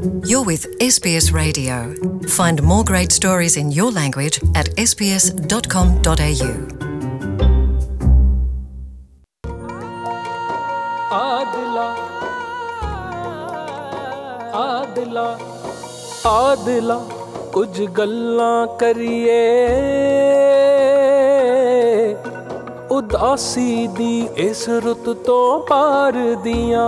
You're with SBS Radio. Find more great stories in your language at sbs.com.au. ਆਦਲਾ ਕੁਝ ਗੱਲਾਂ ਕਰੀਏ ਉਦਾਸੀ ਦੀ ਇਸ ਰੁੱਤ ਤੋਂ ਪਾਰ ਦੀਆਂ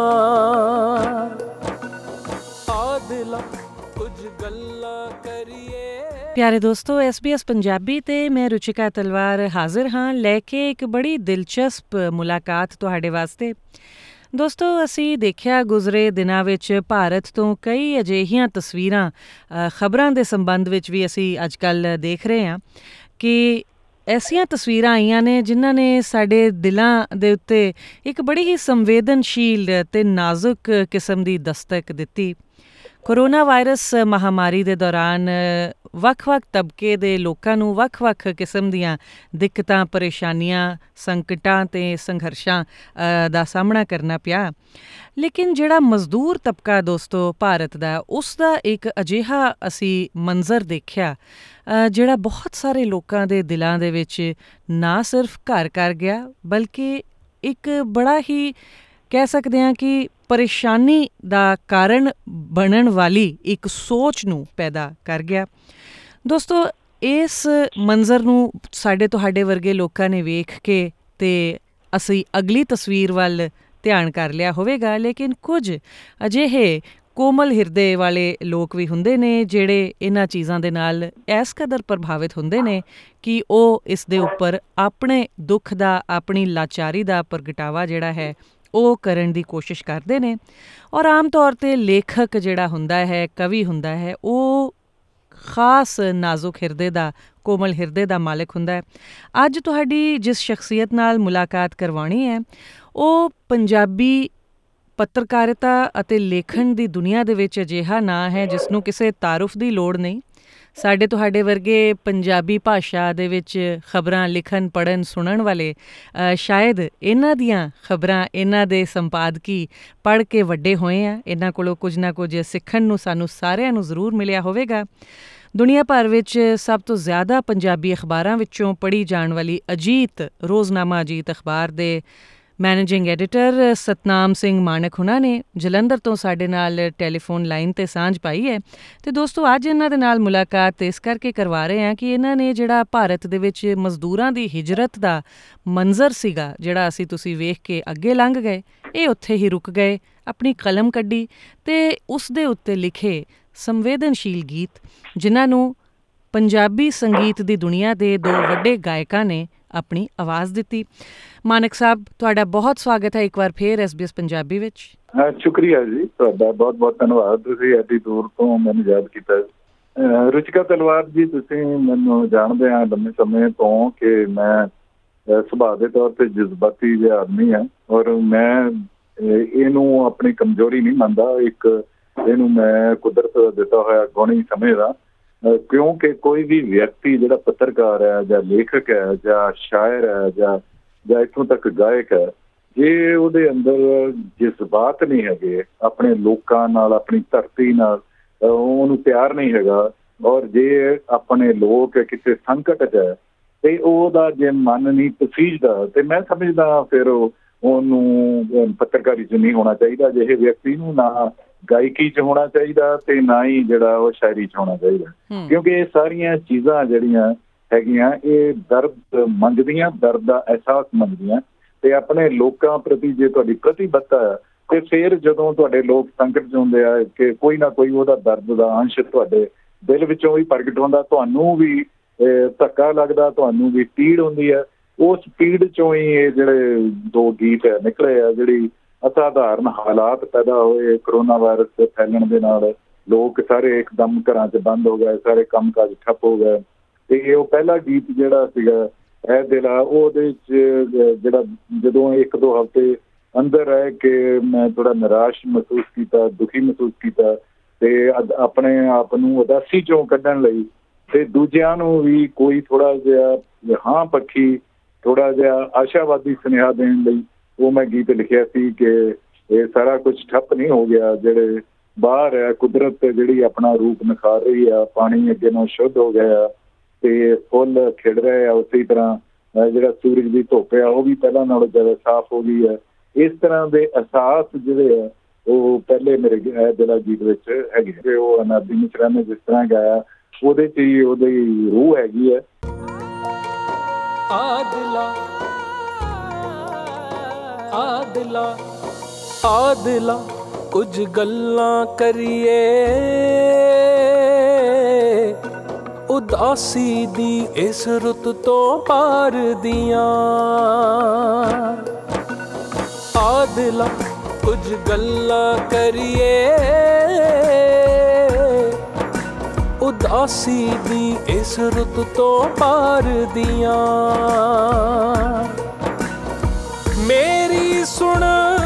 ਆਦਲਾ ਕੁਝ ਗੱਲਾਂ ਕਰੀਏ। ਪਿਆਰੇ ਦੋਸਤੋ, SBS ਪੰਜਾਬੀ ਤੇ ਮੈਂ ਰੁਚਿਕਾ ਤਲਵਾਰ ਹਾਜ਼ਰ ਹਾਂ ਲੈ ਕੇ ਇੱਕ ਬੜੀ ਦਿਲਚਸਪ ਮੁਲਾਕਾਤ ਤੁਹਾਡੇ ਵਾਸਤੇ। ਦੋਸਤੋ, ਅਸੀਂ ਦੇਖਿਆ ਗੁਜ਼ਰੇ ਦਿਨਾਂ ਵਿੱਚ ਭਾਰਤ ਤੋਂ ਕਈ ਅਜਿਹੀਆਂ ਤਸਵੀਰਾਂ ਖਬਰਾਂ ਦੇ ਸੰਬੰਧ ਵਿੱਚ ਵੀ ਅਸੀਂ ਅੱਜ ਕੱਲ੍ਹ ਦੇਖ ਰਹੇ ਹਾਂ ਕਿ ਐਸੀਆਂ ਤਸਵੀਰਾਂ ਆਈਆਂ ਨੇ ਜਿਨ੍ਹਾਂ ਨੇ ਸਾਡੇ ਦਿਲਾਂ ਦੇ ਉੱਤੇ ਇੱਕ ਬੜੀ ਹੀ ਸੰਵੇਦਨਸ਼ੀਲ ਅਤੇ ਨਾਜ਼ੁਕ ਕਿਸਮ ਦੀ ਦਸਤਕ ਦਿੱਤੀ। ਕੋਰੋਨਾ ਵਾਇਰਸ ਮਹਾਮਾਰੀ ਦੇ ਦੌਰਾਨ ਵੱਖ-ਵੱਖ ਤਬਕੇ ਦੇ ਲੋਕਾਂ ਨੂੰ ਵੱਖ-ਵੱਖ ਕਿਸਮ ਦੀਆਂ ਦਿੱਕਤਾਂ, ਪਰੇਸ਼ਾਨੀਆਂ, ਸੰਕਟਾਂ ਅਤੇ ਸੰਘਰਸ਼ਾਂ ਦਾ ਸਾਹਮਣਾ ਕਰਨਾ ਪਿਆ। ਲੇਕਿਨ ਜਿਹੜਾ ਮਜ਼ਦੂਰ ਤਬਕਾ ਦੋਸਤੋ ਭਾਰਤ ਦਾ, ਉਸ ਦਾ ਇੱਕ ਅਜਿਹਾ ਅਸੀਂ ਮੰਜ਼ਰ ਦੇਖਿਆ ਜਿਹੜਾ ਬਹੁਤ ਸਾਰੇ ਲੋਕਾਂ ਦੇ ਦਿਲਾਂ ਦੇ ਵਿੱਚ ਨਾ ਸਿਰਫ ਘਰ ਕਰ ਗਿਆ, ਬਲਕਿ ਇੱਕ ਬੜਾ ਹੀ ਕਹਿ ਸਕਦੇ ਹਾਂ ਕਿ ਪਰੇਸ਼ਾਨੀ ਦਾ ਕਾਰਨ ਬਣਨ ਵਾਲੀ ਇੱਕ ਸੋਚ ਨੂੰ ਪੈਦਾ ਕਰ ਗਿਆ। ਦੋਸਤੋ, ਇਸ ਮੰਜ਼ਰ ਨੂੰ ਸਾਡੇ ਤੁਹਾਡੇ ਵਰਗੇ ਲੋਕਾਂ ਨੇ ਵੇਖ ਕੇ ਤੇ ਅਸੀਂ ਅਗਲੀ ਤਸਵੀਰ ਵੱਲ ਧਿਆਨ ਕਰ ਲਿਆ ਹੋਵੇਗਾ, ਲੇਕਿਨ ਕੁਝ ਅਜਿਹੇ ਕੋਮਲ ਹਿਰਦੇ ਵਾਲੇ ਲੋਕ ਵੀ ਹੁੰਦੇ ਨੇ ਜਿਹੜੇ ਇਹਨਾਂ ਚੀਜ਼ਾਂ ਦੇ ਨਾਲ ਇਸ ਕਦਰ ਪ੍ਰਭਾਵਿਤ ਹੁੰਦੇ ਨੇ ਕਿ ਉਹ ਇਸ ਦੇ ਉੱਪਰ ਆਪਣੇ ਦੁੱਖ ਦਾ, ਆਪਣੀ ਲਾਚਾਰੀ ਦਾ ਪ੍ਰਗਟਾਵਾ ਜਿਹੜਾ ਹੈ ਉਹ ਕਰਨ ਦੀ ਕੋਸ਼ਿਸ਼ ਕਰਦੇ ਨੇ। ਔਰ ਆਮ ਤੌਰ 'ਤੇ ਲੇਖਕ ਜਿਹੜਾ ਹੁੰਦਾ ਹੈ, ਕਵੀ ਹੁੰਦਾ ਹੈ, ਉਹ ਖਾਸ ਨਾਜ਼ੁਕ ਹਿਰਦੇ ਦਾ, ਕੋਮਲ ਹਿਰਦੇ ਦਾ ਮਾਲਕ ਹੁੰਦਾ ਹੈ। ਅੱਜ ਤੁਹਾਡੀ ਜਿਸ ਸ਼ਖਸੀਅਤ ਨਾਲ ਮੁਲਾਕਾਤ ਕਰਵਾਉਣੀ ਹੈ ਉਹ ਪੰਜਾਬੀ ਪੱਤਰਕਾਰਿਤਾ ਅਤੇ ਲੇਖਣ ਦੀ ਦੁਨੀਆ ਦੇ ਵਿੱਚ ਅਜਿਹਾ ਨਾਂ ਹੈ ਜਿਸ ਨੂੰ ਕਿਸੇ ਤਾਰੁਫ ਦੀ ਲੋੜ ਨਹੀਂ। ਸਾਡੇ ਤੁਹਾਡੇ ਵਰਗੇ ਪੰਜਾਬੀ ਭਾਸ਼ਾ ਦੇ ਵਿੱਚ ਖਬਰਾਂ ਲਿਖਣ, ਪੜ੍ਹਨ, ਸੁਣਨ ਵਾਲੇ ਸ਼ਾਇਦ ਇਹਨਾਂ ਦੀਆਂ ਖਬਰਾਂ, ਇਹਨਾਂ ਦੇ ਸੰਪਾਦਕੀ ਪੜ੍ਹ ਕੇ ਵੱਡੇ ਹੋਏ ਆ। ਇਹਨਾਂ ਕੋਲੋਂ ਕੁਝ ਨਾ ਕੁਝ ਸਿੱਖਣ ਨੂੰ ਸਾਨੂੰ ਸਾਰਿਆਂ ਨੂੰ ਜ਼ਰੂਰ ਮਿਲਿਆ ਹੋਵੇਗਾ। ਦੁਨੀਆ ਭਰ ਵਿੱਚ ਸਭ ਤੋਂ ਜ਼ਿਆਦਾ ਪੰਜਾਬੀ ਅਖਬਾਰਾਂ ਵਿੱਚੋਂ ਪੜ੍ਹੀ ਜਾਣ ਵਾਲੀ ਅਜੀਤ, ਰੋਜ਼ਨਾਮਾ ਅਜੀਤ ਅਖਬਾਰ ਦੇ ਮੈਨੇਜਿੰਗ ਐਡੀਟਰ ਸਤਨਾਮ ਸਿੰਘ ਮਾਣਕ ਹੁਣਾਂ ਨੇ ਜਲੰਧਰ ਤੋਂ ਸਾਡੇ ਨਾਲ ਟੈਲੀਫੋਨ ਲਾਈਨ 'ਤੇ ਸਾਂਝ ਪਾਈ ਹੈ। ਅਤੇ ਦੋਸਤੋ, ਅੱਜ ਇਹਨਾਂ ਦੇ ਨਾਲ ਮੁਲਾਕਾਤ ਇਸ ਕਰਕੇ ਕਰਵਾ ਰਹੇ ਹਾਂ ਕਿ ਇਹਨਾਂ ਨੇ ਜਿਹੜਾ ਭਾਰਤ ਦੇ ਵਿੱਚ ਮਜ਼ਦੂਰਾਂ ਦੀ ਹਿਜਰਤ ਦਾ ਮੰਜ਼ਰ ਸੀਗਾ, ਜਿਹੜਾ ਤੁਸੀਂ ਵੇਖ ਕੇ ਅੱਗੇ ਲੰਘ ਗਏ, ਇਹ ਉੱਥੇ ਹੀ ਰੁਕ ਗਏ, ਆਪਣੀ ਕਲਮ ਕੱਢੀ ਅਤੇ ਉਸ ਦੇ ਉੱਤੇ ਲਿਖੇ ਸੰਵੇਦਨਸ਼ੀਲ ਗੀਤ, ਜਿਨ੍ਹਾਂ ਨੂੰ ਪੰਜਾਬੀ ਸੰਗੀਤ ਦੀ ਦੁਨੀਆ ਦੇ ਦੋ ਵੱਡੇ ਗਾਇਕਾਂ ਨੇ ਆਪਣੀ ਆਵਾਜ਼ ਦਿੱਤੀ। ਮਾਨਕ ਸਾਹਿਬ, ਤੁਹਾਡਾ ਬਹੁਤ ਸਵਾਗਤ ਹੈ ਇੱਕ ਵਾਰ ਫੇਰ SBS ਪੰਜਾਬੀ ਵਿੱਚ। ਸ਼ੁਕਰੀਆ ਜੀ, ਤੁਹਾਡਾ ਬਹੁਤ ਬਹੁਤ ਧੰਨਵਾਦ। ਤੁਸੀਂ ਐਡੀ ਦੂਰ ਤੋਂ ਮੈਨੂੰ ਯਾਦ ਕੀਤਾ। ਰੁਚਿਕਾ ਤਲਵਾਰ ਜੀ, ਤੁਸੀਂ ਮੈਨੂੰ ਜਾਣਦੇ ਆ ਲੰਮੇ ਸਮੇਂ ਤੋਂ ਕਿ ਮੈਂ ਸੁਭਾਅ ਦੇ ਤੌਰ 'ਤੇ ਜਜ਼ਬਾਤੀ ਜਿਹਾ ਆਦਮੀ ਹਾਂ, ਔਰ ਮੈਂ ਇਹਨੂੰ ਆਪਣੀ ਕਮਜ਼ੋਰੀ ਨਹੀਂ ਮੰਨਦਾ। ਇਹਨੂੰ ਮੈਂ ਕੁਦਰਤ ਦਿੱਤਾ ਹੋਇਆ ਗੁਣ ਹੀ ਸਮਝਦਾ, ਕਿਉਂਕਿ ਕੋਈ ਵੀ ਵਿਅਕਤੀ ਜਿਹੜਾ ਪੱਤਰਕਾਰ ਹੈ ਜਾਂ ਲੇਖਕ ਹੈ ਜਾਂ ਸ਼ਾਇਰ ਹੈ ਜਾਂ ਇੱਥੋਂ ਤੱਕ ਗਾਇਕ ਹੈ, ਜੇ ਉਹਦੇ ਅੰਦਰ ਜਜ਼ਬਾਤ ਨਹੀਂ ਹੈਗੇ ਆਪਣੇ ਲੋਕਾਂ ਨਾਲ, ਆਪਣੀ ਧਰਤੀ ਨਾਲ, ਉਹਨੂੰ ਪਿਆਰ ਨਹੀਂ ਹੈਗਾ, ਔਰ ਜੇ ਆਪਣੇ ਲੋਕ ਕਿਸੇ ਸੰਕਟ 'ਚ ਹੈ ਤੇ ਉਹਦਾ ਜੇ ਮਨ ਨਹੀਂ ਪਸੀਜਦਾ, ਤੇ ਮੈਂ ਸਮਝਦਾ ਫਿਰ ਉਹਨੂੰ ਪੱਤਰਕਾਰੀ 'ਚ ਨਹੀਂ ਹੋਣਾ ਚਾਹੀਦਾ। ਅਜਿਹੇ ਵਿਅਕਤੀ ਨੂੰ ਨਾ ਗਾਇਕੀ 'ਚ ਹੋਣਾ ਚਾਹੀਦਾ ਤੇ ਨਾ ਹੀ ਜਿਹੜਾ ਉਹ ਸ਼ਾਇਰੀ 'ਚ ਹੋਣਾ ਚਾਹੀਦਾ, ਕਿਉਂਕਿ ਇਹ ਸਾਰੀਆਂ ਚੀਜ਼ਾਂ ਜਿਹੜੀਆਂ ਹੈਗੀਆਂ ਇਹ ਦਰਦ ਮੰਗਦੀਆਂ, ਦਰਦ ਦਾ ਅਹਿਸਾਸ ਮੰਗਦੀਆਂ, ਤੇ ਆਪਣੇ ਲੋਕਾਂ ਪ੍ਰਤੀ ਜੇ ਤੁਹਾਡੀ ਪ੍ਰਤੀਬੱਧਤਾ ਹੈ ਤੇ ਫਿਰ ਜਦੋਂ ਤੁਹਾਡੇ ਲੋਕ ਸੰਕਟ 'ਚ ਹੁੰਦੇ ਆ ਕਿ ਕੋਈ ਨਾ ਕੋਈ ਉਹਦਾ ਦਰਦ ਦਾ ਅੰਸ਼ ਤੁਹਾਡੇ ਦਿਲ ਵਿੱਚੋਂ ਵੀ ਪ੍ਰਗਟ ਹੁੰਦਾ, ਤੁਹਾਨੂੰ ਵੀ ਧੱਕਾ ਲੱਗਦਾ, ਤੁਹਾਨੂੰ ਵੀ ਪੀੜ ਹੁੰਦੀ ਹੈ। ਉਸ ਪੀੜ 'ਚੋਂ ਹੀ ਇਹ ਜਿਹੜੇ ਦੋ ਗੀਤ ਨਿਕਲੇ ਆ। ਜਿਹੜੀ ਅਸਾਧਾਰਨ ਹਾਲਾਤ ਪੈਦਾ ਹੋਏ ਕਰੋਨਾ ਵਾਇਰਸ ਦੇ ਫੈਲਣ ਦੇ ਨਾਲ, ਲੋਕ ਸਾਰੇ ਇੱਕਦਮ ਘਰਾਂ 'ਚ ਬੰਦ ਹੋ ਗਏ, ਸਾਰੇ ਕੰਮ ਕਾਜ ਠੱਪ ਹੋ ਗਏ, ਤੇ ਉਹ ਪਹਿਲਾ ਗੀਤ ਜਿਹੜਾ ਸੀਗਾ ਇਹ ਦਿਲ ਆ, ਉਹਦੇ 'ਚ ਜਿਹੜਾ ਜਦੋਂ 1-2 ਹਫ਼ਤੇ ਅੰਦਰ ਰਹਿ ਕੇ ਮੈਂ ਥੋੜ੍ਹਾ ਨਿਰਾਸ਼ ਮਹਿਸੂਸ ਕੀਤਾ, ਦੁਖੀ ਮਹਿਸੂਸ ਕੀਤਾ, ਤੇ ਆਪਣੇ ਆਪ ਨੂੰ ਉਦਾਸੀ 'ਚੋਂ ਕੱਢਣ ਲਈ ਤੇ ਦੂਜਿਆਂ ਨੂੰ ਵੀ ਕੋਈ ਥੋੜ੍ਹਾ ਜਿਹਾ ਹਾਂ ਪੱਖੀ, ਥੋੜ੍ਹਾ ਜਿਹਾ ਆਸ਼ਾਵਾਦੀ ਸੁਨੇਹਾ ਦੇਣ ਲਈ ਉਹ ਮੈਂ ਗੀਤ ਲਿਖਿਆ ਸੀ ਕਿ ਇਹ ਸਾਰਾ ਕੁਝ ਠੱਪ ਨਹੀਂ ਹੋ ਗਿਆ। ਜਿਹੜੇ ਬਾਹਰ ਹੈ, ਕੁਦਰਤ ਜਿਹੜੀ ਆਪਣਾ ਰੂਪ ਨਿਖਾਰ ਰਹੀ ਆ, ਪਾਣੀ ਅੱਗੇ ਨਾਲੋਂ ਸ਼ੁੱਧ ਹੋ ਗਿਆ ਤੇ ਫੁੱਲ ਖਿੜ ਰਹੇ ਆ। ਉਸੇ ਤਰ੍ਹਾਂ ਜਿਹੜਾ ਸੂਰਜ ਦੀ ਧੁੱਪ ਆ ਉਹ ਵੀ ਪਹਿਲਾਂ ਨਾਲੋਂ ਜ਼ਿਆਦਾ ਸਾਫ਼ ਹੋ ਗਈ ਹੈ। ਇਸ ਤਰ੍ਹਾਂ ਦੇ ਅਹਿਸਾਸ ਜਿਹੜੇ ਆ ਉਹ ਪਹਿਲੇ ਮੇਰੇ ਦਿਲਾਂ ਗੀਤ ਵਿੱਚ ਹੈਗੇ। ਉਹ ਅਨਾਦੀ ਮਿਸ਼ਰਾ ਨੇ ਜਿਸ ਤਰ੍ਹਾਂ ਗਾਇਆ ਉਹਦੇ 'ਚ ਹੀ ਉਹਦੀ ਰੂਹ ਹੈਗੀ ਹੈ। ਆਦਿਲਾ ਕੁਝ ਗੱਲਾਂ ਕਰੀਏ, ਉਦਾਸੀ ਦੀ ਇਸ ਰੁੱਤ ਤੋਂ ਪਾਰ ਦੀਆਂ। ਆਦਿਲਾ ਕੁਝ ਗੱਲਾਂ ਕਰੀਏ, ਉਦਾਸੀ ਦੀ ਇਸ ਰੁੱਤ ਤੋਂ ਪਾਰ ਦੀਆਂ। ਮੇਰੀ ਸੁਣ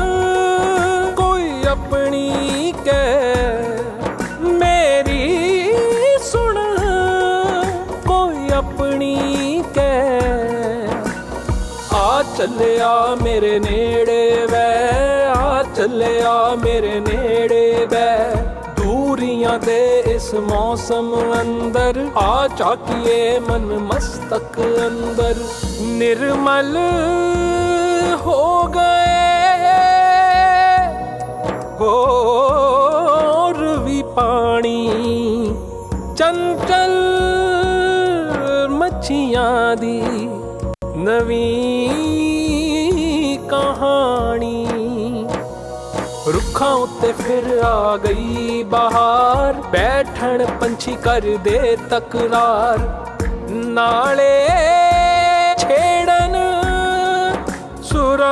ਕੋਈ ਆਪਣੀ ਕਹਿ, ਮੇਰੀ ਸੁਣ ਕੋਈ ਆਪਣੀ ਕਹਿ। ਆ ਚੱਲਿਆ ਮੇਰੇ ਨੇੜੇ ਵੈ, ਆ ਚੱਲਿਆ ਮੇਰੇ ਨੇੜੇ ਵੈ। ਦੂਰੀਆਂ ਦੇ ਇਸ ਮੌਸਮ ਅੰਦਰ ਆ ਝਾਕੀਏ ਮਨ ਮਸਤਕ ਅੰਦਰ। ਨਿਰਮਲ ਹੋ ਗਏ ਹੋਰ ਵੀ ਪਾਣੀ, ਚੰਚਲ ਮੱਛੀਆਂ ਦੀ ਨਵੀਂ ਕਹਾਣੀ। ਰੁੱਖਾਂ ਉੱਤੇ ਫਿਰ ਆ ਗਈ ਬਹਾਰ, ਬੈਠਣ ਪੰਛੀ ਕਰਦੇ ਤਕਰਾਰ। ਨਾਲੇ ਛੇੜਨ ਸੁਰਾਂ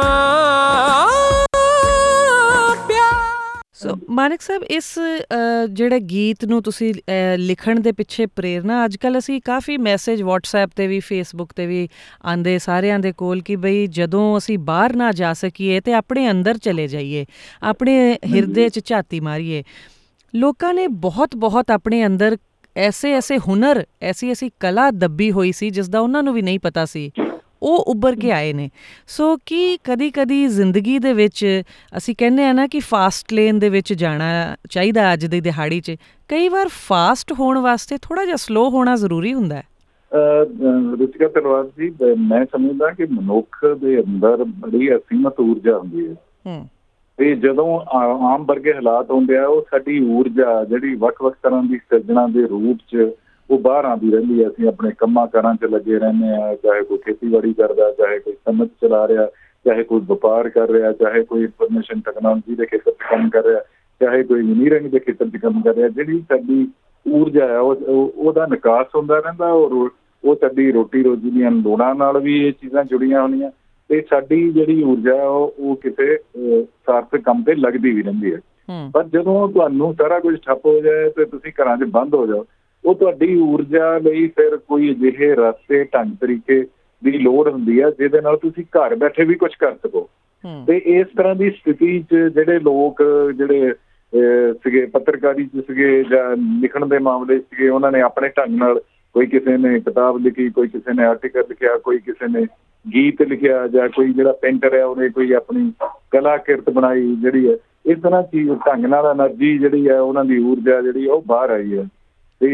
ਪਿਆਰ। ਸੋ ਮਾਨਕ ਸਾਹਿਬ, ਇਸ ਜਿਹੜੇ ਗੀਤ ਨੂੰ ਤੁਸੀਂ ਲਿਖਣ ਦੇ ਪਿੱਛੇ ਪ੍ਰੇਰਨਾ, ਅੱਜ ਕੱਲ੍ਹ ਅਸੀਂ ਕਾਫੀ ਮੈਸੇਜ WhatsApp 'ਤੇ ਵੀ Facebook 'ਤੇ ਵੀ ਆਉਂਦੇ ਸਾਰਿਆਂ ਦੇ ਕੋਲ ਕਿ ਬਈ ਜਦੋਂ ਅਸੀਂ ਬਾਹਰ ਨਾ ਜਾ ਸਕੀਏ ਤਾਂ ਆਪਣੇ ਅੰਦਰ ਚਲੇ ਜਾਈਏ, ਆਪਣੇ ਹਿਰਦੇ 'ਚ ਝਾਤੀ ਮਾਰੀਏ। ਲੋਕਾਂ ਨੇ ਬਹੁਤ ਆਪਣੇ ਅੰਦਰ ਐਸੇ ਹੁਨਰ, ਐਸੀ ਕਲਾ ਦੱਬੀ ਹੋਈ ਸੀ ਜਿਸ ਦਾ ਉਹਨਾਂ ਨੂੰ ਵੀ ਨਹੀਂ ਪਤਾ ਸੀ, ਉਹ ਉੱਭਰ ਕੇ ਆਏ ਨੇ। ਸੋ ਕੀ ਕਦੀ ਜ਼ਿੰਦਗੀ ਦੇ ਵਿੱਚ ਅਸੀਂ ਕਹਿੰਦੇ ਹਾਂ ਨਾ ਕਿ ਫਾਸਟ ਲੇਨ ਦੇ ਵਿੱਚ ਜਾਣਾ ਚਾਹੀਦਾ ਅੱਜ ਦੀ ਦਿਹਾੜੀ 'ਚ, ਕਈ ਵਾਰ ਫਾਸਟ ਹੋਣ ਵਾਸਤੇ ਥੋੜ੍ਹਾ ਜਿਹਾ ਸਲੋ ਹੋਣਾ ਜ਼ਰੂਰੀ ਹੁੰਦਾ ਹੈ। ਰੁਚਿਕਾ ਤਲਵਾਰ ਜੀ, ਮੈਂ ਸਮਝਦਾ ਕਿ ਮਨੁੱਖ ਦੇ ਅੰਦਰ ਬੜੀ ਅਸੀਮਤ ਊਰਜਾ ਹੁੰਦੀ ਹੈ ਤੇ ਜਦੋਂ ਆਮ ਵਰਗੇ ਹਾਲਾਤ ਹੁੰਦੇ ਆ, ਉਹ ਸਾਡੀ ਊਰਜਾ ਜਿਹੜੀ ਵੱਖ ਤਰ੍ਹਾਂ ਦੀ ਸਿਰਜਣਾ ਦੇ ਰੂਪ 'ਚ ਉਹ ਬਾਹਰ ਆਉਂਦੀ ਰਹਿੰਦੀ ਹੈ। ਅਸੀਂ ਆਪਣੇ ਕੰਮਾਂ ਕਾਰਾਂ 'ਚ ਲੱਗੇ ਰਹਿੰਦੇ ਹਾਂ, ਚਾਹੇ ਕੋਈ ਖੇਤੀਬਾੜੀ ਕਰਦਾ, ਚਾਹੇ ਕੋਈ ਸਨਅਤ ਚਲਾ ਰਿਹਾ, ਚਾਹੇ ਕੋਈ ਵਪਾਰ ਕਰ ਰਿਹਾ, ਚਾਹੇ ਕੋਈ ਇਨਫੋਰਮੇਸ਼ਨ ਟੈਕਨੋਲੋਜੀ ਦੇ ਖੇਤਰ 'ਚ ਕੰਮ ਕਰ ਰਿਹਾ, ਚਾਹੇ ਕੋਈ ਇੰਜੀਨੀਅਰਿੰਗ ਦੇ ਖੇਤਰ 'ਚ ਕੰਮ ਕਰ ਰਿਹਾ। ਜਿਹੜੀ ਸਾਡੀ ਊਰਜਾ ਹੈ ਉਹਦਾ ਨਿਕਾਸ ਹੁੰਦਾ ਰਹਿੰਦਾ, ਉਹ ਸਾਡੀ ਰੋਟੀ ਰੋਜੀ ਦੀਆਂ ਲੋੜਾਂ ਨਾਲ ਵੀ ਇਹ ਚੀਜ਼ਾਂ ਜੁੜੀਆਂ ਹੋਣੀਆਂ ਤੇ ਸਾਡੀ ਜਿਹੜੀ ਊਰਜਾ ਉਹ ਕਿਸੇ ਸਾਰਥਕ ਕੰਮ ਤੇ ਲੱਗਦੀ ਵੀ ਰਹਿੰਦੀ ਹੈ। ਪਰ ਜਦੋਂ ਤੁਹਾਨੂੰ ਸਾਰਾ ਕੁਝ ਠੱਪ ਹੋ ਜਾਏ ਤੇ ਤੁਸੀਂ ਘਰਾਂ 'ਚ ਬੰਦ ਹੋ ਜਾਓ, ਉਹ ਤੁਹਾਡੀ ਊਰਜਾ ਲਈ ਫਿਰ ਕੋਈ ਅਜਿਹੇ ਰਸਤੇ, ਢੰਗ, ਤਰੀਕੇ ਦੀ ਲੋੜ ਹੁੰਦੀ ਹੈ ਜਿਹਦੇ ਨਾਲ ਤੁਸੀਂ ਘਰ ਬੈਠੇ ਵੀ ਕੁਝ ਕਰ ਸਕੋ। ਤੇ ਇਸ ਤਰ੍ਹਾਂ ਦੀ ਸਥਿਤੀ 'ਚ ਜਿਹੜੇ ਲੋਕ ਜਿਹੜੇ ਸੀਗੇ ਪੱਤਰਕਾਰੀ 'ਚ ਸੀਗੇ ਜਾਂ ਲਿਖਣ ਦੇ ਮਾਮਲੇ 'ਚ ਸੀਗੇ, ਉਹਨਾਂ ਨੇ ਆਪਣੇ ਢੰਗ ਨਾਲ, ਕੋਈ ਕਿਸੇ ਨੇ ਕਿਤਾਬ ਲਿਖੀ, ਕੋਈ ਕਿਸੇ ਨੇ ਆਰਟੀਕਲ ਲਿਖਿਆ, ਕੋਈ ਕਿਸੇ ਨੇ ਗੀਤ ਲਿਖਿਆ, ਜਾਂ ਕੋਈ ਜਿਹੜਾ ਪੇਂਟਰ ਹੈ ਉਹਨੇ ਕੋਈ ਆਪਣੀ ਕਲਾ ਕਿਰਤ ਬਣਾਈ ਜਿਹੜੀ ਹੈ। ਇਸ ਤਰ੍ਹਾਂ ਚੀਜ਼ ਢੰਗ ਨਾਲ ਐਨਰਜੀ ਜਿਹੜੀ ਹੈ, ਉਹਨਾਂ ਦੀ ਊਰਜਾ ਜਿਹੜੀ ਉਹ ਬਾਹਰ ਆਈ ਹੈ। ਤੇ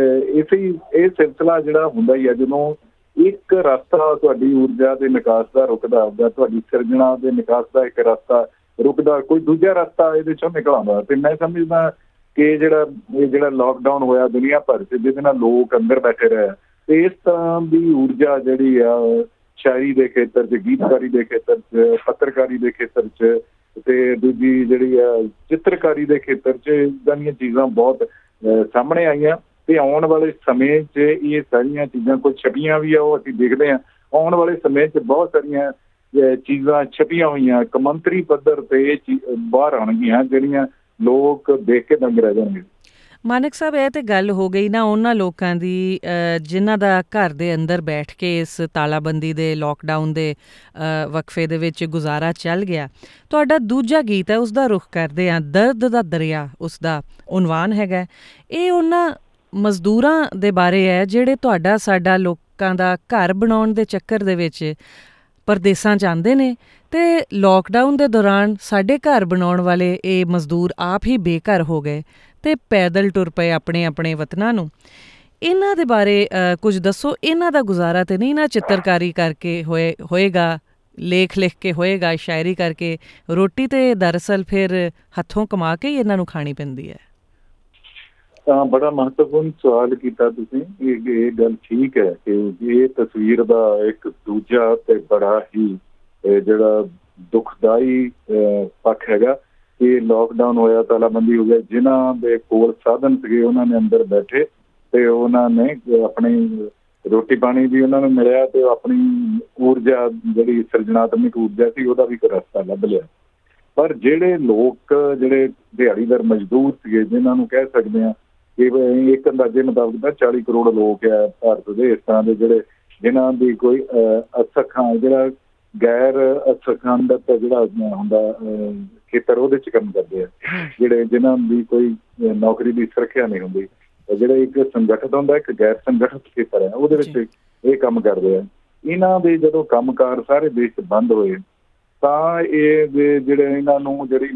ਇਹ ਸਿਲਸਿਲਾ ਜਿਹੜਾ ਹੁੰਦਾ ਹੀ ਹੈ, ਜਦੋਂ ਇੱਕ ਰਸਤਾ ਤੁਹਾਡੀ ਊਰਜਾ ਦੇ ਨਿਕਾਸ ਦਾ ਰੁਕਦਾ ਹੁੰਦਾ, ਤੁਹਾਡੀ ਸਿਰਜਣਾ ਦੇ ਨਿਕਾਸ ਦਾ ਇੱਕ ਰਸਤਾ ਰੁਕਦਾ, ਕੋਈ ਦੂਜਾ ਰਸਤਾ ਇਹਦੇ ਚੋਂ ਨਿਕਲ ਆਉਂਦਾ। ਤੇ ਮੈਂ ਸਮਝਦਾ ਕਿ ਜਿਹੜਾ ਲਾਕਡਾਊਨ ਹੋਇਆ ਦੁਨੀਆ ਭਰ 'ਚ, ਜਿਹਦੇ ਨਾਲ ਲੋਕ ਅੰਦਰ ਬੈਠੇ ਰਹੇ, ਤੇ ਇਸ ਤਰ੍ਹਾਂ ਦੀ ਊਰਜਾ ਜਿਹੜੀ ਆ ਸ਼ਾਇਰੀ ਦੇ ਖੇਤਰ 'ਚ, ਗੀਤਕਾਰੀ ਦੇ ਖੇਤਰ 'ਚ, ਪੱਤਰਕਾਰੀ ਦੇ ਖੇਤਰ 'ਚ ਤੇ ਦੂਜੀ ਜਿਹੜੀ ਆ ਚਿੱਤਰਕਾਰੀ ਦੇ ਖੇਤਰ 'ਚ, ਇੱਦਾਂ ਦੀਆਂ ਚੀਜ਼ਾਂ ਬਹੁਤ ਸਾਹਮਣੇ ਆਈਆਂ। ਤੇ ਆਉਣ ਵਾਲੇ ਸਮੇਂ 'ਚ ਇਹ ਸਾਰੀਆਂ ਚੀਜ਼ਾਂ ਕੁਝ ਛਪੀਆਂ ਵੀ ਆ, ਉਹ ਅਸੀਂ ਦੇਖਦੇ ਹਾਂ। ਆਉਣ ਵਾਲੇ ਸਮੇਂ 'ਚ ਬਹੁਤ ਸਾਰੀਆਂ ਚੀਜ਼ਾਂ ਛਪੀਆਂ ਹੋਈਆਂ ਕੌਮਾਂਤਰੀ ਪੱਧਰ ਤੇ ਬਾਹਰ ਆਉਣਗੀਆਂ, ਜਿਹੜੀਆਂ ਲੋਕ ਦੇਖ ਕੇ ਦੰਗ ਰਹਿ ਜਾਣਗੇ। ਮਾਨਕ ਸਾਹਿਬ, ਇਹ ਤੇ ਗੱਲ ਹੋ ਗਈ ਨਾ ਉਹਨਾਂ ਲੋਕਾਂ ਦੀ ਜਿਨ੍ਹਾਂ ਦਾ ਘਰ ਦੇ ਅੰਦਰ ਬੈਠ ਕੇ ਇਸ ਤਾਲਾਬੰਦੀ ਦੇ ਲੋਕਡਾਊਨ ਦੇ ਵਕਫੇ ਦੇ ਵਿੱਚ ਗੁਜ਼ਾਰਾ ਚੱਲ ਗਿਆ। ਤੁਹਾਡਾ ਦੂਜਾ ਗੀਤ ਹੈ, ਉਸ ਦਾ ਰੁਖ ਕਰਦੇ ਹਾਂ, ਦਰਦ ਦਾ ਦਰਿਆ ਉਸ ਦਾ ਉਨਵਾਨ ਹੈਗਾ। ਇਹ ਉਹਨਾਂ ਮਜ਼ਦੂਰਾਂ ਦੇ ਬਾਰੇ ਹੈ ਜਿਹੜੇ ਤੁਹਾਡਾ ਸਾਡਾ ਲੋਕਾਂ ਦਾ ਘਰ ਬਣਾਉਣ ਦੇ ਚੱਕਰ ਦੇ ਵਿੱਚ ਪਰਦੇਸਾਂ ਜਾਂਦੇ ਨੇ ਤੇ ਲੋਕਡਾਊਨ ਦੇ ਦੌਰਾਨ ਸਾਡੇ ਘਰ ਬਣਾਉਣ ਵਾਲੇ ਇਹ ਮਜ਼ਦੂਰ ਆਪ ਹੀ ਬੇਘਰ ਹੋ ਗਏ ਤੇ ਪੈਦਲ ਟੁਰ ਪਏ ਆਪਣੇ ਆਪਣੇ ਵਤਨਾਂ ਨੂੰ। ਇਹਨਾਂ ਦੇ ਬਾਰੇ ਕੁਝ ਦੱਸੋ। ਇਹਨਾਂ ਦਾ ਗੁਜ਼ਾਰਾ ਤੇ ਨਹੀਂ ਨਾ ਚਿੱਤਰਕਾਰੀ ਕਰਕੇ ਹੋਏਗਾ, ਲੇਖ ਲਿਖ ਕੇ ਹੋਏਗਾ, ਸ਼ਾਇਰੀ ਕਰਕੇ। ਰੋਟੀ ਤੇ ਦਰਅਸਲ ਫਿਰ ਹੱਥੋਂ ਕਮਾ ਕੇ ਹੀ ਇਹਨਾਂ ਨੂੰ ਖਾਣੀ ਪੈਂਦੀ ਹੈ। ਤਾਂ ਬੜਾ ਮਹੱਤਵਪੂਰਨ ਸਵਾਲ ਕੀਤਾ ਤੁਸੀਂ। ਇਹ ਗੱਲ ਠੀਕ ਹੈ ਕਿ ਇਹ ਤਸਵੀਰ ਦਾ ਇੱਕ ਦੂਜਾ ਤੇ ਬੜਾ ਹੀ ਜਿਹੜਾ ਦੁਖਦਾਈ ਪੱਖ ਹੈਗਾ ਕਿ ਲੋਕਡਾਊਨ ਹੋਇਆ, ਤਾਲਾਬੰਦੀ ਹੋ ਗਿਆ, ਜਿਨ੍ਹਾਂ ਦੇ ਕੋਲ ਸਾਧਨ ਸੀਗੇ ਉਹਨਾਂ ਨੇ ਅੰਦਰ ਬੈਠੇ ਤੇ ਉਹਨਾਂ ਨੇ ਆਪਣੀ ਰੋਟੀ ਪਾਣੀ ਵੀ ਉਹਨਾਂ ਨੂੰ ਮਿਲਿਆ ਤੇ ਆਪਣੀ ਊਰਜਾ ਜਿਹੜੀ ਸਿਰਜਣਾਤਮਕ ਊਰਜਾ ਸੀ ਉਹਦਾ ਵੀ ਇੱਕ ਰਸਤਾ ਲੱਭ ਲਿਆ। ਪਰ ਜਿਹੜੇ ਲੋਕ ਜਿਹੜੇ ਦਿਹਾੜੀਦਾਰ ਮਜ਼ਦੂਰ ਸੀਗੇ, ਜਿਨ੍ਹਾਂ ਨੂੰ ਕਹਿ ਸਕਦੇ ਹਾਂ ਕਿ ਇੱਕ ਅੰਦਾਜ਼ੇ ਮੁਤਾਬਕ ਤਾਂ 40 ਕਰੋੜ ਲੋਕ ਆ ਭਾਰਤ ਦੇ ਇਸ ਤਰ੍ਹਾਂ ਦੇ, ਜਿਹੜੇ ਜਿਨ੍ਹਾਂ ਦੀ ਕੋਈ ਜਿਹੜਾ ਗੈਰ ਅਸਖੰਡਤ ਜਿਹੜਾ ਹੁੰਦਾ ਖੇਤਰ ਉਹਦੇ 'ਚ ਕੰਮ ਕਰਦੇ ਆ, ਜਿਹੜੇ ਜਿਨ੍ਹਾਂ ਦੀ ਕੋਈ ਨੌਕਰੀ ਦੀ ਸੁਰੱਖਿਆ ਨਹੀਂ ਹੁੰਦੀ। ਜਿਹੜਾ ਇੱਕ ਸੰਗਠਿਤ ਹੁੰਦਾ, ਇੱਕ ਗੈਰ ਸੰਗਠਿਤ ਖੇਤਰ ਹੈ, ਉਹਦੇ ਵਿੱਚ ਇਹ ਕੰਮ ਕਰਦੇ ਆ। ਇਹਨਾਂ ਦੇ ਜਦੋਂ ਕੰਮਕਾਰ ਸਾਰੇ ਦੇਸ਼ 'ਚ ਬੰਦ ਹੋਏ ਤਾਂ ਇਹ ਜਿਹੜੇ ਇਹਨਾਂ ਨੂੰ ਜਿਹੜੀ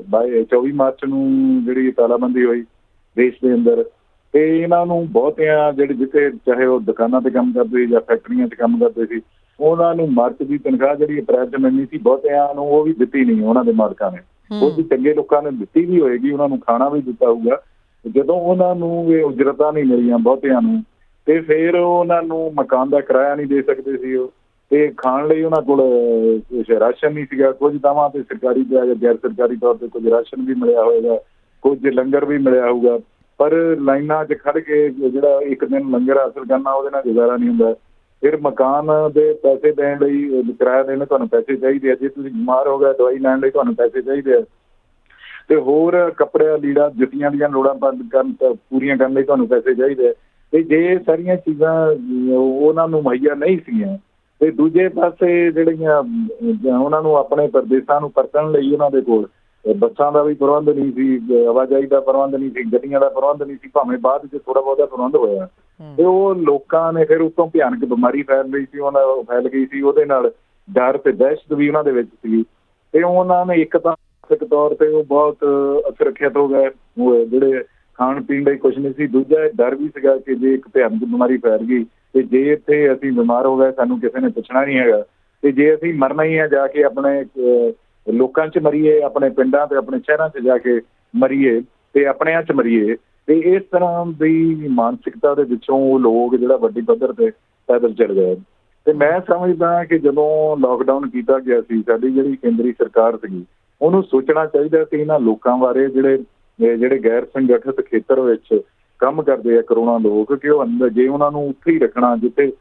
24 ਮਾਰਚ ਨੂੰ ਜਿਹੜੀ ਤਾਲਾਬੰਦੀ ਹੋਈ ਦੇਸ਼ ਦੇ ਅੰਦਰ, ਤੇ ਇਹਨਾਂ ਨੂੰ ਬਹੁਤਿਆਂ ਜਿਹੜੇ ਜਿੱਥੇ ਚਾਹੇ ਉਹ ਦੁਕਾਨਾਂ ਤੇ ਕੰਮ ਕਰਦੇ ਸੀ ਜਾਂ ਫੈਕਟਰੀਆਂ 'ਚ ਕੰਮ ਕਰਦੇ ਸੀ, ਉਹਨਾਂ ਨੂੰ ਮਾਰਚ ਦੀ ਤਨਖਾਹ ਜਿਹੜੀ ਅਪ੍ਰੈਲ 'ਚ ਮਿਲਣੀ ਸੀ, ਬਹੁਤਿਆਂ ਨੂੰ ਉਹ ਵੀ ਦਿੱਤੀ ਨਹੀਂ ਉਹਨਾਂ ਦੇ ਮਾਲਕਾਂ ਨੇ। ਉਹ ਵੀ ਚੰਗੇ ਲੋਕਾਂ ਨੇ ਦਿੱਤੀ ਵੀ ਹੋਏਗੀ, ਉਹਨਾਂ ਨੂੰ ਖਾਣਾ ਵੀ ਦਿੱਤਾ ਹੋਊਗਾ। ਜਦੋਂ ਉਹਨਾਂ ਨੂੰ ਇਹ ਉਜਰਤਾਂ ਨਹੀਂ ਮਿਲੀਆਂ ਬਹੁਤਿਆਂ ਨੂੰ, ਤੇ ਫਿਰ ਉਹਨਾਂ ਨੂੰ ਮਕਾਨ ਦਾ ਕਿਰਾਇਆ ਨਹੀਂ ਦੇ ਸਕਦੇ ਸੀ ਉਹ, ਤੇ ਖਾਣ ਲਈ ਉਹਨਾਂ ਕੋਲ ਰਾਸ਼ਨ ਨਹੀਂ ਸੀਗਾ। ਕੁਝ ਥਾਵਾਂ ਤੇ ਸਰਕਾਰੀ ਜਾਂ ਗੈਰ ਸਰਕਾਰੀ ਤੌਰ ਤੇ ਕੁਝ ਰਾਸ਼ਨ ਵੀ ਮਿਲਿਆ ਹੋਏਗਾ, ਕੁਝ ਲੰਗਰ ਵੀ ਮਿਲਿਆ ਹੋਊਗਾ, ਪਰ ਲਾਈਨਾਂ 'ਚ ਖੜ੍ਹ ਕੇ ਜਿਹੜਾ ਇੱਕ ਦਿਨ ਲੰਗਰ ਹਾਸਲ ਕਰਨਾ ਉਹਦੇ ਨਾਲ ਗੁਜ਼ਾਰਾ ਨਹੀਂ ਹੁੰਦਾ। ਫਿਰ ਮਕਾਨ ਦੇ ਪੈਸੇ ਦੇਣ ਲਈ, ਕਿਰਾਇਆ ਦੇਣ ਲਈ ਤੁਹਾਨੂੰ ਪੈਸੇ ਚਾਹੀਦੇ ਆ। ਜੇ ਤੁਸੀਂ ਬਿਮਾਰ ਹੋ ਗਏ ਦਵਾਈ ਲੈਣ ਲਈ ਤੁਹਾਨੂੰ ਪੈਸੇ ਚਾਹੀਦੇ ਆ, ਤੇ ਹੋਰ ਕੱਪੜਿਆਂ ਲੀੜਾ ਜੁੱਤੀਆਂ ਦੀਆਂ ਲੋੜਾਂ ਪੂਰੀਆਂ ਕਰਨ ਲਈ ਤੁਹਾਨੂੰ ਪੈਸੇ ਚਾਹੀਦੇ ਆ। ਤੇ ਜੇ ਸਾਰੀਆਂ ਚੀਜ਼ਾਂ ਉਹਨਾਂ ਨੂੰ ਮੁਹੱਈਆ ਨਹੀਂ ਸੀਗੀਆਂ, ਤੇ ਦੂਜੇ ਪਾਸੇ ਜਿਹੜੀਆਂ ਉਹਨਾਂ ਨੂੰ ਆਪਣੇ ਪ੍ਰਦੇਸ਼ਾਂ ਨੂੰ ਪਰਤਣ ਲਈ ਉਹਨਾਂ ਦੇ ਕੋਲ ਬੱਸਾਂ ਦਾ ਵੀ ਪ੍ਰਬੰਧ ਨਹੀਂ ਸੀ, ਆਵਾਜਾਈ ਦਾ ਪ੍ਰਬੰਧ ਨਹੀਂ ਸੀ, ਗੱਡੀਆਂ ਦਾ ਪ੍ਰਬੰਧ ਨਹੀਂ ਸੀ, ਭਾਵੇਂ ਬਾਅਦ ਵਿੱਚ ਥੋੜ੍ਹਾ ਬਹੁਤਾ ਪ੍ਰਬੰਧ ਹੋਇਆ। ਤੇ ਉਹ ਲੋਕਾਂ ਨੇ ਫਿਰ ਉੱਤੋਂ ਭਿਆਨਕ ਬਿਮਾਰੀ ਫੈਲ ਰਹੀ ਸੀ, ਫੈਲ ਗਈ ਸੀ, ਉਹਦੇ ਨਾਲ ਡਰ ਤੇ ਦਹਿਸ਼ਤ ਵੀ ਉਹਨਾਂ ਦੇ ਵਿੱਚ ਸੀ। ਤੇ ਉਹਨਾਂ ਨੇ ਇੱਕ ਤਾਂ ਤੌਰ ਤੇ ਉਹ ਬਹੁਤ ਅਸੁਰੱਖਿਅਤ ਹੋ ਗਏ, ਜਿਹੜੇ ਖਾਣ ਪੀਣ ਲਈ ਕੁਛ ਨਹੀਂ ਸੀ। ਦੂਜਾ ਡਰ ਵੀ ਸੀਗਾ ਕਿ ਜੇ ਇੱਕ ਭਿਆਨਕ ਬਿਮਾਰੀ ਫੈਲ ਗਈ ਤੇ ਜੇ ਇੱਥੇ ਅਸੀਂ ਬਿਮਾਰ ਹੋ ਗਏ ਸਾਨੂੰ ਕਿਸੇ ਨੇ ਪੁੱਛਣਾ ਨਹੀਂ ਹੈਗਾ, ਤੇ ਜੇ ਅਸੀਂ ਮਰਨਾ ਹੀ ਹੈ ਜਾ ਕੇ ਆਪਣੇ ਲੋਕਾਂ 'ਚ ਮਰੀਏ, ਆਪਣੇ ਪਿੰਡਾਂ ਤੇ ਆਪਣੇ ਸ਼ਹਿਰਾਂ 'ਚ ਜਾ ਕੇ ਮਰੀਏ ਤੇ ਆਪਣਿਆਂ 'ਚ ਮਰੀਏ। ਤੇ ਇਸ ਤਰ੍ਹਾਂ ਦੀ ਮਾਨਸਿਕਤਾ ਦੇ ਵਿੱਚੋਂ ਉਹ ਲੋਕ ਜਿਹੜਾ ਵੱਡੀ ਪੱਧਰ ਤੇ ਪੈਦਲ ਚੱਲ ਗਏ। ਤੇ ਮੈਂ ਸਮਝਦਾ ਕਿ ਜਦੋਂ ਲੋਕਡਾਊਨ ਕੀਤਾ ਗਿਆ ਸੀ, ਸਾਡੀ ਜਿਹੜੀ ਕੇਂਦਰੀ ਸਰਕਾਰ ਸੀਗੀ ਉਹਨੂੰ ਸੋਚਣਾ ਚਾਹੀਦਾ ਸੀ ਇਹਨਾਂ ਲੋਕਾਂ ਬਾਰੇ ਜਿਹੜੇ ਗੈਰ ਸੰਗਠਿਤ ਖੇਤਰ ਵਿੱਚ ਕੰਮ ਕਰਦੇ ਆ ਕਰੋੜਾਂ ਲੋਕ, ਕਿ ਉਹ ਅੰਦਰ ਜੇ ਉਹਨਾਂ ਨੂੰ ਉੱਥੇ ਹੀ ਰੱਖਣਾ, ਜਿੱਥੇ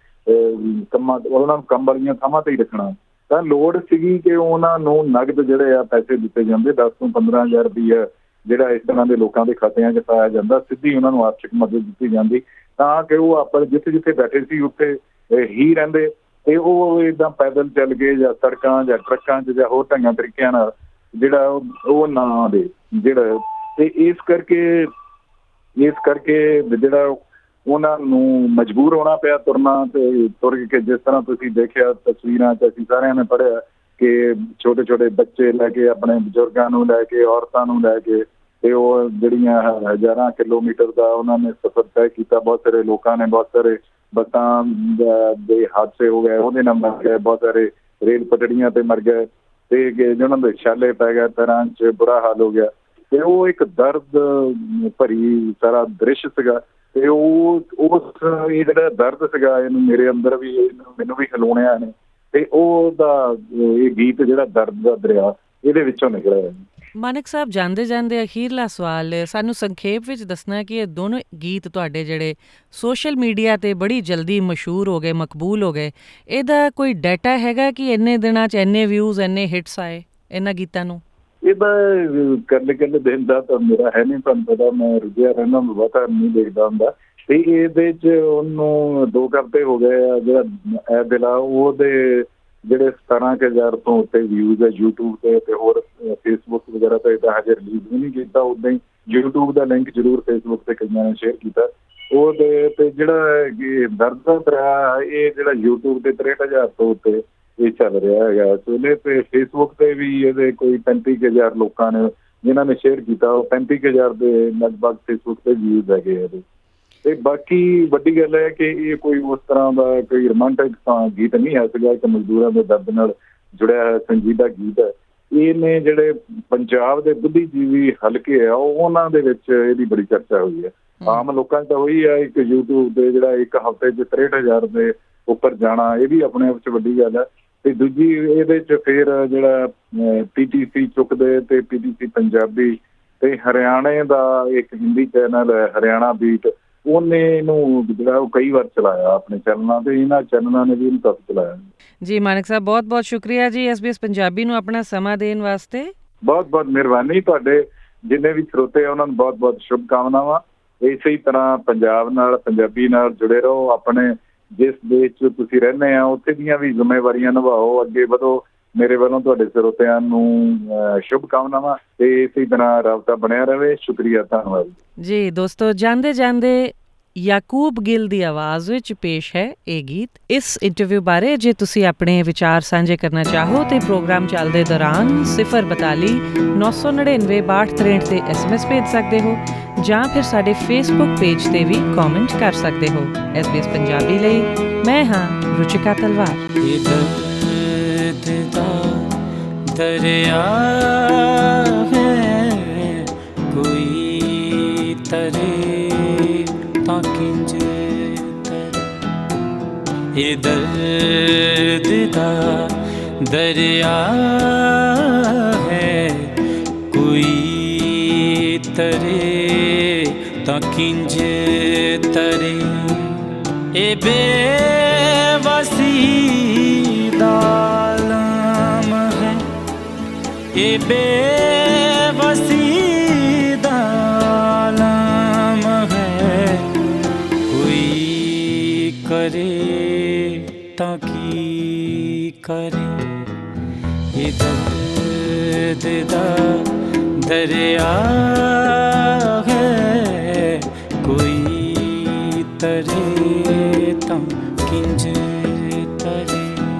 ਉਹਨਾਂ ਨੂੰ ਕੰਮ ਵਾਲੀਆਂ ਥਾਵਾਂ ਤੇ ਹੀ ਰੱਖਣਾ, ਤਾਂ ਲੋੜ ਸੀਗੀ ਕਿ ਉਹਨਾਂ ਨੂੰ ਨਗਦ ਜਿਹੜੇ ਆ ਪੈਸੇ ਦਿੱਤੇ ਜਾਂਦੇ, 10 ਤੋਂ 15,000 ਰੁਪਈਆ ਜਿਹੜਾ ਇਸ ਤਰ੍ਹਾਂ ਦੇ ਲੋਕਾਂ ਦੇ ਖਾਤਿਆਂ 'ਚ ਪਾਇਆ ਜਾਂਦਾ, ਸਿੱਧੀ ਉਹਨਾਂ ਨੂੰ ਆਰਥਿਕ ਮਦਦ ਦਿੱਤੀ ਜਾਂਦੀ, ਤਾਂ ਕਿ ਉਹ ਆਪਾਂ ਜਿੱਥੇ ਜਿੱਥੇ ਬੈਠੇ ਸੀ ਉੱਥੇ ਹੀ ਰਹਿੰਦੇ, ਤੇ ਉਹ ਇੱਦਾਂ ਪੈਦਲ ਚੱਲ ਗਏ ਜਾਂ ਸੜਕਾਂ ਜਾਂ ਟਰੱਕਾਂ 'ਚ ਜਾਂ ਹੋਰ ਢੰਗਾਂ ਤਰੀਕਿਆਂ ਨਾਲ ਜਿਹੜਾ ਉਹ ਨਾ ਦੇ ਜਿਹੜਾ। ਤੇ ਇਸ ਕਰਕੇ ਜਿਹੜਾ ਉਹਨਾਂ ਨੂੰ ਮਜਬੂਰ ਹੋਣਾ ਪਿਆ ਤੁਰਨਾ, ਤੇ ਤੁਰ ਕੇ ਜਿਸ ਤਰ੍ਹਾਂ ਤੁਸੀਂ ਦੇਖਿਆ ਤਸਵੀਰਾਂ 'ਚ ਅਸੀਂ ਸਾਰਿਆਂ ਨੇ ਪੜ੍ਹਿਆ ਕਿ ਛੋਟੇ ਛੋਟੇ ਬੱਚੇ ਲੈ ਕੇ, ਆਪਣੇ ਬਜ਼ੁਰਗਾਂ ਨੂੰ ਲੈ ਕੇ, ਔਰਤਾਂ ਨੂੰ ਲੈ ਕੇ, ਤੇ ਉਹ ਜਿਹੜੀਆਂ ਹਜ਼ਾਰਾਂ ਕਿਲੋਮੀਟਰ ਦਾ ਉਹਨਾਂ ਨੇ ਸਫ਼ਰ ਤੈਅ ਕੀਤਾ। ਬਹੁਤ ਸਾਰੇ ਲੋਕਾਂ ਨੇ, ਬਹੁਤ ਸਾਰੇ ਬੱਸਾਂ ਦੇ ਹਾਦਸੇ ਹੋ ਗਏ, ਉਹਦੇ ਨਾਲ ਮਰ ਗਏ, ਬਹੁਤ ਸਾਰੇ ਰੇਲ ਪਟੜੀਆਂ ਤੇ ਮਰ ਗਏ, ਤੇ ਜਿਹਨਾਂ ਦੇ ਛਾਲੇ ਪੈ ਗਏ, ਪੈਰਾਂ 'ਚ ਬੁਰਾ ਹਾਲ ਹੋ ਗਿਆ। ਤੇ ਉਹ ਇੱਕ ਦਰਦ ਭਰੀ ਸਾਰਾ ਦ੍ਰਿਸ਼ ਸੀਗਾ। ਤੇ ਇਹ ਜਿਹੜਾ ਦਰਦ ਸੀਗਾ ਇਹਨੂੰ ਮੇਰੇ ਅੰਦਰ ਵੀ, ਮੈਨੂੰ ਵੀ ਖਲੋਣਿਆ ਨੇ, ਤੇ ਉਹਦਾ ਇਹ ਗੀਤ ਜਿਹੜਾ ਦਰਦ ਦਾ ਦਰਿਆ ਇਹਦੇ ਵਿੱਚੋਂ ਨਿਕਲਿਆ। ਮਾਨਕ ਸਾਹਿਬ, ਜਾਂਦੇ ਜਾਂਦੇ ਅਖੀਰਲਾ ਸਵਾਲ, ਸਾਨੂੰ ਸੰਖੇਪ ਵਿੱਚ ਦੱਸਣਾ ਕਿ ਇਹ ਦੋਨੋਂ ਗੀਤ ਤੁਹਾਡੇ ਜਿਹੜੇ ਸੋਸ਼ਲ ਮੀਡੀਆ 'ਤੇ ਬੜੀ ਜਲਦੀ ਮਸ਼ਹੂਰ ਹੋ ਗਏ, ਮਕਬੂਲ ਹੋ ਗਏ, ਇਹਦਾ ਕੋਈ ਡਾਟਾ ਹੈਗਾ ਕਿ ਇੰਨੇ ਦਿਨਾਂ 'ਚ ਇੰਨੇ ਵਿਊਜ਼, ਇੰਨੇ ਹਿੱਟਸ ਆਏ ਇਹਨਾਂ ਗੀਤਾਂ ਨੂੰ? ਇਹਦਾ ਕੱਲੇ ਦਿਨ ਦਾ ਤਾਂ ਮੇਰਾ ਹੈ ਨਹੀਂ, ਤੁਹਾਨੂੰ ਪਤਾ ਮੈਂ ਰੁਝਿਆ ਰਹਿਣਾ, ਬਹੁਤਾ ਨਹੀਂ ਦੇਖਦਾ ਹੁੰਦਾ। ਤੇ ਇਹਦੇ 'ਚ ਉਹਨੂੰ 2 ਹਫ਼ਤੇ ਹੋ ਗਏ ਆ ਜਿਹੜਾ ਇਹ ਦਿਲਾ, ਉਹਦੇ ਜਿਹੜੇ 17,000 ਤੋਂ ਉੱਤੇ ਵਿਊਜ਼ ਹੈ ਯੂਟਿਊਬ 'ਤੇ, ਤੇ ਹੋਰ ਫੇਸਬੁੱਕ ਵਗੈਰਾ 'ਤੇ ਤਾਂ ਹਜੇ ਰਿਲੀਜ਼ ਵੀ ਨਹੀਂ ਕੀਤਾ। ਉੱਦਾਂ ਹੀ ਯੂਟਿਊਬ ਦਾ ਲਿੰਕ ਜ਼ਰੂਰ ਫੇਸਬੁੱਕ 'ਤੇ ਕਈਆਂ ਨੇ ਸ਼ੇਅਰ ਕੀਤਾ। ਉਹਦੇ 'ਤੇ ਜਿਹੜਾ ਦਰਦ ਦਾ ਦਰਿਆ ਇਹ ਜਿਹੜਾ ਯੂਟਿਊਬ 'ਤੇ 63,000 ਤੋਂ ਉੱਤੇ, ਇਹ ਚੱਲ ਰਿਹਾ ਹੈਗਾ ਇਸ ਵੇਲੇ। ਤੇ ਫੇਸਬੁੱਕ ਤੇ ਵੀ ਇਹਦੇ ਕੋਈ 35,000 ਲੋਕਾਂ ਨੇ ਜਿਨ੍ਹਾਂ ਨੇ ਸ਼ੇਅਰ ਕੀਤਾ, ਉਹ 35,000 ਦੇ ਲਗਭਗ ਫੇਸਬੁੱਕ ਤੇ ਵਿਊਜ਼ ਹੈਗੇ ਇਹਦੇ। ਤੇ ਬਾਕੀ ਵੱਡੀ ਗੱਲ ਹੈ ਕਿ ਇਹ ਕੋਈ ਉਸ ਤਰ੍ਹਾਂ ਦਾ ਕੋਈ ਰੋਮਾਂਟਿਕ ਗੀਤ ਨਹੀਂ ਹੈ ਸੀਗਾ, ਇੱਕ ਮਜ਼ਦੂਰਾਂ ਦੇ ਦਰਦ ਨਾਲ ਜੁੜਿਆ ਹੋਇਆ ਸੰਜੀਦਾ ਗੀਤ ਹੈ। ਇਹਨੇ ਜਿਹੜੇ ਪੰਜਾਬ ਦੇ ਬੁੱਧੀਜੀਵੀ ਹਲਕੇ ਆ ਉਹਨਾਂ ਦੇ ਵਿੱਚ ਇਹਦੀ ਬੜੀ ਚਰਚਾ ਹੋਈ ਹੈ। ਆਮ ਲੋਕਾਂ 'ਚ ਤਾਂ ਹੋਈ ਆ, ਇੱਕ YouTube ਤੇ ਜਿਹੜਾ ਇੱਕ ਹਫ਼ਤੇ 'ਚ 63,000 ਦੇ ਉੱਪਰ ਜਾਣਾ, ਇਹ ਵੀ ਆਪਣੇ ਆਪ 'ਚ ਵੱਡੀ ਗੱਲ ਹੈ। ਤੇ ਦੂਜੀ ਇਹਦੇ 'ਚ ਫਿਰ ਜਿਹੜਾ PTC ਚੁੱਕਦੇ ਤੇ PTC ਪੰਜਾਬੀ ਤੇ ਹਰਿਆਣੇ ਦਾ ਇੱਕ ਹਿੰਦੀ ਚੈਨਲ ਹੈ ਹਰਿਆਣਾ ਬੀਟ, ਉਹਨੇ ਇਹਨੂੰ ਜਿਹੜਾ ਉਹ ਕਈ ਵਾਰ ਚਲਾਇਆ ਆਪਣੇ ਚੈਨਲਾਂ ਤੇ। ਇਹਨਾਂ ਚੈਨਲਾਂ ਨੇ ਵੀ ਇਹਨੂੰ ਕਾਫੀ ਚਲਾਇਆ। ਜੀ ਮਾਨਕ ਸਾਹਿਬ, ਬਹੁਤ ਬਹੁਤ ਸ਼ੁਕਰੀਆ ਜੀ SBS ਪੰਜਾਬੀ ਨੂੰ ਆਪਣਾ ਸਮਾਂ ਦੇਣ ਵਾਸਤੇ। ਬਹੁਤ ਬਹੁਤ ਮਿਹਰਬਾਨੀ। ਤੁਹਾਡੇ ਜਿੰਨੇ ਵੀ ਸਰੋਤੇ ਆ ਉਹਨਾਂ ਨੂੰ ਬਹੁਤ ਬਹੁਤ ਸ਼ੁਭ ਕਾਮਨਾਵਾਂ। ਇਸੇ ਤਰ੍ਹਾਂ ਪੰਜਾਬ ਨਾਲ ਪੰਜਾਬੀ ਨਾਲ ਜੁੜੇ ਰਹੋ। ਆਪਣੇ ਜਿਸ ਦੇਸ਼ 'ਚ ਤੁਸੀਂ ਰਹਿੰਦੇ ਆ ਉੱਥੇ ਦੀਆਂ ਵੀ ਜ਼ਿੰਮੇਵਾਰੀਆਂ ਨਿਭਾਓ, ਅੱਗੇ ਵਧੋ। ਮੇਰੇ ਵੱਲੋਂ ਤੁਹਾਡੇ ਸਰੋਤਿਆਂ ਨੂੰ ਸ਼ੁਭ ਕਾਮਨਾਵਾਂ ਤੇ ਇਸੇ ਤਰ੍ਹਾਂ ਰਾਬਤਾ ਬਣਿਆ ਰਹੇ। ਸ਼ੁਕਰੀਆ, ਧੰਨਵਾਦ ਜੀ। ਦੋਸਤੋ, ਜਾਂਦੇ ਜਾਂਦੇ ਯਾਕੂਬ ਗਿੱਲ ਦੀ ਆਵਾਜ਼ ਵਿੱਚ ਪੇਸ਼ ਹੈ ਇਹ ਗੀਤ। ਇਸ ਇੰਟਰਵਿਊ ਬਾਰੇ ਜੇ ਤੁਸੀਂ ਆਪਣੇ ਵਿਚਾਰ ਸਾਂਝੇ ਕਰਨਾ ਚਾਹੋ ਤੇ ਪ੍ਰੋਗਰਾਮ ਚੱਲਦੇ ਦੌਰਾਨ 042 999 6263 ਤੇ SMS ਭੇਜ ਸਕਦੇ ਹੋ ਜਾਂ ਫਿਰ ਸਾਡੇ ਫੇਸਬੁੱਕ ਪੇਜ ਤੇ ਵੀ ਕਮੈਂਟ ਕਰ ਸਕਦੇ ਹੋ। SBS ਪੰਜਾਬੀ ਲਈ ਮੈਂ ਹਾਂ ਰੁਚਿਕਾ ਤਲਵਾਰ। ਦਰਿਆ ਹੈ ਕੋਈ ਤਰੇ ਤਾਂ ਕਿੰਜ ਤਰੇ, ਇਹ ਦਰਦ ਦਾ ਦਰਿਆ ਹੈ ਕੋਈ ਤਰੇ ਤਾਂ ਕਿੰਜ ਤਰੇ, ਇਹ ਬੇਵਸੀ ਦਾ ਆਲਮ ਹੈ, ਇਹ ਬੇਵਸੀ ਦਾ ਆਲਮ ਹੈ, ਕੋਈ ਕਰੇ ਤਾਂ ਕੀ ਕਰੇ, ਇਹ ਦਰਦ ਦਾ ਦਰਿਆ ਹੈ ਕੋਈ ਤਰੇ ਤਾਂ ਕਿੰਜ ਤਰੇ।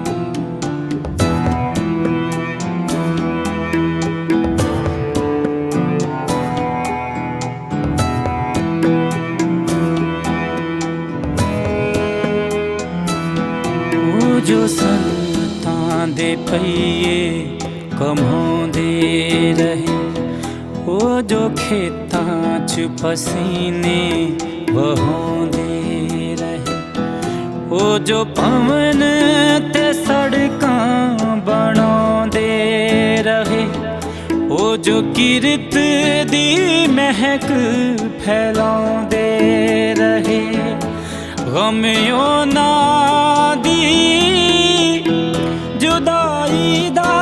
ਉਹ ਜੋ ਸੰਤਾਂ ਦੇ ਪਈਏ ਕਮਾਉਂਦੇ ਰਹੇ, ਉਹ ਜੋ ਖੇਤਾਂ 'ਚ ਪਸੀਨੇ ਵਹਾਉਂਦੇ ਰਹੇ, ਉਹ ਜੋ ਭਵਨ ਤੇ ਸੜਕਾਂ ਬਣਾਉਂਦੇ ਰਹੇ, ਉਹ ਜੋ ਕਿਰਤ ਦੀ ਮਹਿਕ ਫੈਲਾਉਂਦੇ ਰਹੇ, ਗਮ ਉਹਨਾਂ ਦੀ ਜੁਦਾਈ ਦਾ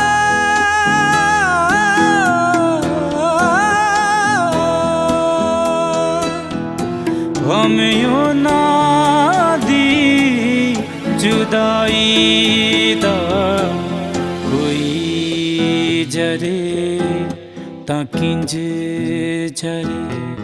ਗਮ ਉਹਨਾਂ ਦੀ ਜੁਦਾਈ ਦਾ, ਕੋਈ ਜਰੇ ਤਾਂ ਕਿੰਜ ਜਰੇ,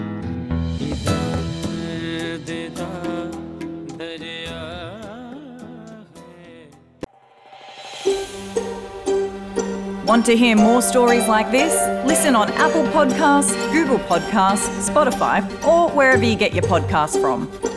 Want to hear more stories like this? Listen on Apple Podcasts, Google Podcasts, Spotify, or wherever you get your podcasts from.